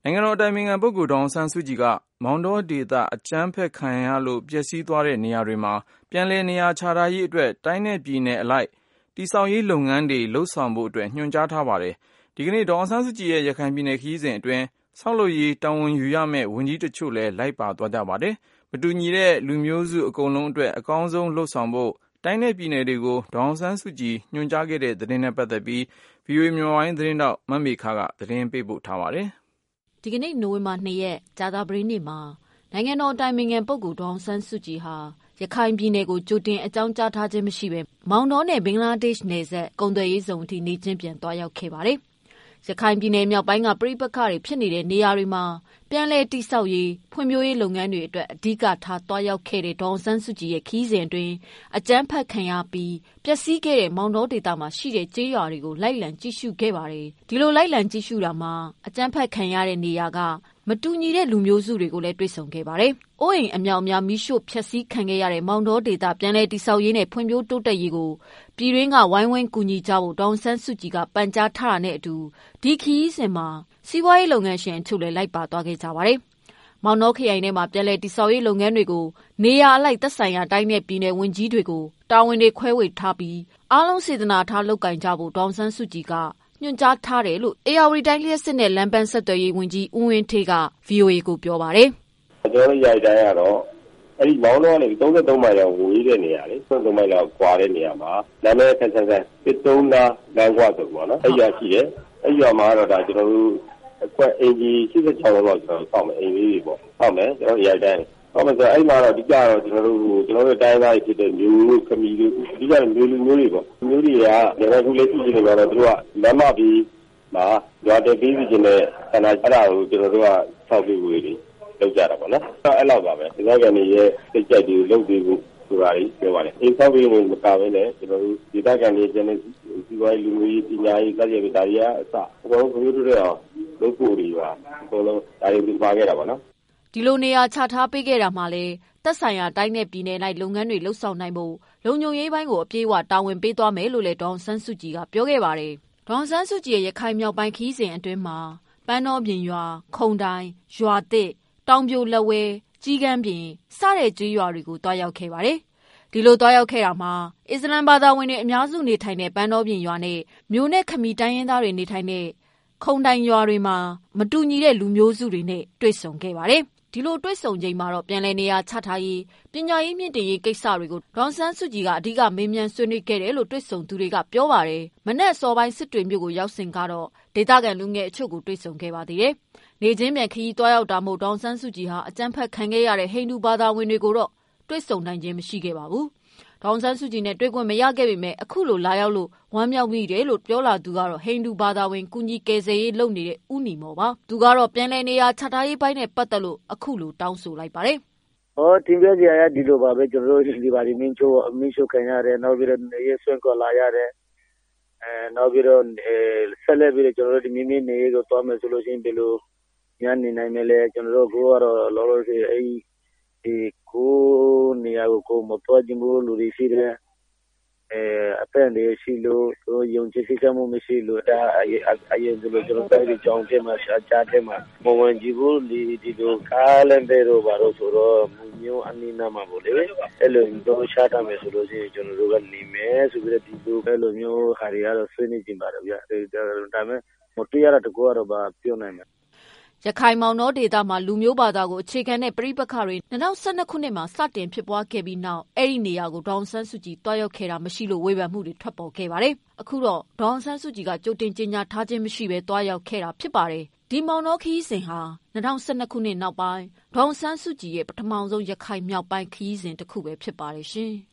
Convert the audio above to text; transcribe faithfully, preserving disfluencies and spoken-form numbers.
နိုင်ငံတော်အတိုင်ပင်ခံပုဂ္ဂိုလ်ဒေါ်အောင်ဆန်းစုကြည်ကမောင်တောဒေသအကြမ်းဖက်ခံရလို့ပျက်စီးသွားတဲ့နေရာတွေမှာပြန်လည်နေရာချထားရေးအတွက်တိုင်းနဲ့ပြည်နယ်အလိုက်တည်ဆောက်ရေးလုပ်ငန်းတွေလုပ်ဆောင်ဖို့အတွက်ညွှန်ကြားထားပါတယ်။ဒီကနေ့ဒေါ်အောင်ဆန်းစုကြည်ရဲ့ရခိုင်ပြည်နယ်ခရီးစဉ်အတွင်းဆောက်လုပ်ရေးတာဝန်ယူရမယ့်ဝန်ကြီးတချို့လည်းလိုက်ပါသွားကြပါတယ်။မတူညီတဲ့လူမျိုးစုအကုန်လုံးအတွက်အကောင်းဆုံးလုပ်ဆောင်ဖို့တိုင်းနဲ့ပြည်နယ်တွေကိုဒေါ်အောင်ဆန်းစုကြည်ညွှန်ကြားခဲ့တဲ့သတင်းနဲ့ပတ်သက်ပြီး ဗွီအိုအေ မြန်မာပိုင်းသတင်းထောက်မမေခကသတင်းပေးပို့ထားပါတယ်။ဒီကနေ့နိုဝင်ဘာ၂ရက်ကြာသပတေးနေ့မှာနိုင်ငံတော်အတိုင်ပင်ခံပုဂ္ဂိုလ်ဒေါ်အောင်ဆန်းစုကြည်ဟာရခိုင်ပြည်နယ်ကိုကြိုတင်အကြောင်းကြားထားခြင်းမရှိဘဲမောင်တောနဲ့ဘင်္ဂလားဒေ့ရှ်နယ်စပ်ကုန်သွယ်ရေးဇုံအထိနေချင်းပြန်သွားရောက်ခဲ့ပါတယ်။ရခိုင်ပြည်နယ်မြောက်ပိုင်းကပြည်ပခါတွေဖြစ်နေတဲ့နေရာတွေမှာပြန်လည်တိဆောက်ရေးဖွံ့ဖြိုးရေးလုပ်ငန်းတွေအတွက်အဓိကထားသွားရောက်ခဲ့တဲ့ဒေါ်အောင်ဆန်းစုကြည်ရဲ့ခီးစဉ်အတွင်းအကြမ်းဖက်ခံရပြီးပျက်စီးခဲ့တဲ့မောင်တောဒေသမှာရှိတဲ့ကျေးရွာတွေကိုလိုက်လံကြည့်ရှုခဲ့ပါတယ်။ဒီလိုလိုက်လံကြည့်ရှုတာမှာအကြမ်းဖက်ခံရတဲ့နေရာကမတူညီတဲ့လူမျိုးစုတွေကိုလည်းတွေ့ဆုံခဲ့ပါတယ်။အိုးအိမ်အမြောက်အများမိရှို့ဖျက်ဆီးခံခဲ့ရတဲ့မောင်တောဒေသပြန်လည်တိဆောက်ရေးနဲ့ဖွံ့ဖြိုးတိုးတက်ရေးကိုပြည်တွင်းကဝိုင်းဝန်းကူညီကြဖို့ဒေါ်အောင်ဆန်းစုကြည်ကပန်ကြားထားတာနဲ့အတူဒီခီးစဉ်မှာစီးပွားရေးလုပ်ငန်းရှင်အချို့လည်းလိုက်ပါသွားခဲ့ကြပါတယ်။မောင်တောခရိုင်ထဲမှာပြန်လည်တိဆောက်ရေးလုပ်ငန်းတွေကိုနေရာအလိုက်သက်ဆိုင်ရာတိုင်းနဲ့ပြည်နယ်ဝန်ကြီးတွေကိုတာဝန်တွေခွဲဝေထားပြီးအားလုံးစေတနာထားလုပ်ကင်ကြဖို့ဒေါ်အောင်ဆန်းစုကြည်ကညွှန်ကြားထားတယ်လို့အေရဝတီတိုင်းလျှက်စစ်နဲ့လမ်းပန်းဆက်သွယ်ရေးဝန်ကြီးဦးဝင်းဌေးက ဗွီအိုအေကိုပြောပါတယ်။ကျွန်တော်ရိုက်တိုင်းကတော့အဲ့ဒီမောင်တောကနေသုံးဆယ်သုံးမိုင်လောက်ဝေးတဲ့နေရာလေသုံးဆယ်သုံးမိုင်လောက်ကွာတဲ့နေရာမှာနာမည်ဆန်းဆန်းဆန်းတစ်သုံးနာလမ်းကွာဆိုပေါ့နော်အဲ့ရရှိတယ်အဲ့ရမှာတော့ဒါကျွန်တော်တို့အကွက်အင်ဂျီ၈၆လောက်ကျွန်တော်စောင့်မယ်အင်ဂျီတွေပေါ့စောင့်မယ်ကျွန်တော်ရိုက်တိုင်းဟုတ်မယ်ဆိုအဲ့မှာတော့ဒီကြတော့ကျွန်တော်တို့ကျွန်တော်တို့တိုင်းသားတွေဖြစ်တဲ့မျိုးခမီတွေဒီကြတော့မျိုးလူမျိုးတွေပေါ့မျိုးတွေကလည်းခုလေးရှိနေကြတော့သူကလမ်းမပြီးမှာရွာတဲ့ပြီးပြီးချင်းတဲ့ဆန္ဒအဲ့ဒါကိုကျွန်တော်တို့ကဆောက်ပြီးဝေးတယ်လောက်ကြတာပေါ့နော်အဲ့လောက်ပါပဲဒီကကနေရဲ့စိတ်ကြိုက်တွေလုပ်ပြီးဖို့ဆိုတာကြီးပြောပါလေအိမ်ဆောက်ပြီးနေမကဘဲနဲ့ကျွန်တော်တို့ဒီကကနေကျန်တဲ့ဒီဝိုင်းလူမျိုးကြီးပညာရေးစသဖြင့်ဒါတွေကအစအကုန်လုံးကွန်ပျူတာတွေအောင်လုပ်ဖို့တွေပါအကုန်လုံးဒါတွေပြပါခဲ့တာပေါ့နော်ဒီလိုနေရာချထားပေးခဲ့တာမှလည်းသက်ဆိုင်ရာတိုင်းနဲ့ပြည်နယ်လိုက်လုပ်ငန်းတွေလှုပ်ဆောင်နိုင်ဖို့လုံခြုံရေးပိုင်းကိုအပြည့်အဝတာဝန်ပေးသွားမယ်လို့လည်းဒေါ်အောင်ဆန်းစုကြည်ကပြောခဲ့ပါတယ်ဒေါ်အောင်ဆန်းစုကြည်ရဲ့ရခိုင်မြောက်ပိုင်းခီးစဉ်အတွင်းမှာပန်းတော်ပြင်ရွာခုံတိုင်ရွာသစ်တောင်ပြိုလက်ဝဲကြီးကမ်းပြင်စတဲ့ကျေးရွာတွေကိုတွားရောက်ခဲ့ပါတယ်။ဒီလိုတွားရောက်ခဲ့တာမှာအစ္စလမ်ဘာသာဝင်တွေအများစုနေထိုင်တဲ့ပန်းတော်ပြင်ရွာနဲ့မြို့နဲ့ခမီတိုင်းရင်းသားတွေနေထိုင်တဲ့ခုံတိုင်ရွာတွေမှာမတူညီတဲ့လူမျိုးစုတွေနဲ့တွေ့ဆုံခဲ့ပါတယ်။ဒီလိုတွေ့ဆုံချိန်မှာတော့ပြန်လည်နေရာချထားရေးပညာရေးမြင့်တင်ရေးကိစ္စတွေကိုဒေါ်ဆန်းစုကြည်ကအဓိကမေးမြန်းဆွေးနွေးခဲ့တယ်လို့တွေ့ဆုံသူတွေကပြောပါတယ်။မနက်စောပိုင်းစစ်တွေမြို့ကိုရောက်စဉ်ကတော့ဒေသခံလူငယ်အချို့ကိုတွေ့ဆုံခဲ့ပါသေးတယ်။နေချင်းပြန်ခရီးသွားရောက်တာမို့ဒေါ်ဆန်းစုကြည်ဟာအကြမ်းဖက်ခံခဲ့ရတဲ့ဟိန္ဒူဘာသာဝင်တွေကိုတော့တွေ့ဆုံနိုင်ခြင်းမရှိခဲ့ပါဘူး။ဒေါ်ဆန်းစုကြည်နဲ့တွေ့ခွင့်မရခဲ့ပေမဲ့အခုလိုလာရောက်လို့ဝမ်းမြောက်မိတယ်လို့ပြောလာသူကတော့ဟိန္ဒူဘာသာဝင်ကုညီကယ်ဆယ်ရေးလုပ်နေတဲ့ဦးနီမော်ပါ။သူကတော့ပြန်လည်နေရာချထားရေးပိုင်းနဲ့ပတ်သက်လို့အခုလိုတောင်းဆိုလိုက်ပါတယ်။ဟောတင်ပြစရာရဒီလိုပါပဲကျွန်တော်တို့ဒီပါဒီမင်းချိုမင်းချိုခံရတယ်နောက်ပြီးတော့ရေဆွန့်ကောလာရတယ်အဲနောက်ပြီးတော့ဆက်လက်ပြီးတော့ကျွန်တော်တို့ဒီမိမိနေကိုသွားမယ်ဆိုလို့ရှိရင်ဒီလိုညနေနိုင်မယ်လေကျွန်တော်တို့ကိုကတော့လောလောဆယ်အဲဒီဒီကိုနေရာကိုကိုမတော်ကြဘူးလူတွေရှိတယ်အဲအပန်းတွေရှိလို့တို့ယုံကြည်စိတ်ချမှုမရှိလို့ဒါအရင်အရင်ဆိုလို့ကျွန်တော်တိုက်ကြောင်းထဲမှာရှားချတဲ့မှာမဝင်ကြဘူးဒီဒီလိုကားလည်းပဲတော့ဘာလို့ဆိုတော့မျိုးအနည်းနာမှာပေါ့လေအဲ့လိုတော့ရှားတာမယ်ဆိုလို့ရှိရင်ကျွန်တော်တို့ကနေမယ်ဆိုပြီးတော့ဒီလိုအဲ့လိုမျိုးဟာတွေကတော့ဆွေးနွေးကြည့်ပါတော့ဗျာဒါပေမဲ့မတွေ့ရတာတကူကတော့ဘာပြောနိုင်မှာရခိုင်မောင်တောဒေသမှာလူမျိုးဘာသာကိုအခြေခံတဲ့ပြည်ပခါတွေ၂၀၁၂ခုနှစ်မှာစတင်ဖြစ်ပွားခဲ့ပြီးနောက်အဲ့ဒီနေရာကိုဒေါ်အောင်ဆန်းစုကြည်တွားရောက်ခဲ့တာမရှိလို့ဝေဖန်မှုတွေထွက်ပေါ်ခဲ့ပါတယ်။အခုတော့ဒေါ်အောင်ဆန်းစုကြည်ကကြိုတင်ကြေညာထားခြင်းမရှိဘဲတွားရောက်ခဲ့တာဖြစ်ပါတယ်။ဒီမောင်တောခီးစဉ်ဟာ၂၀၁၂ခုနှစ်နောက်ပိုင်းဒေါ်အောင်ဆန်းစုကြည်ရဲ့ပထမဆုံးရခိုင်မြောက်ပိုင်းခီးစဉ်တစ်ခုပဲဖြစ်ပါတယ်ရှင်။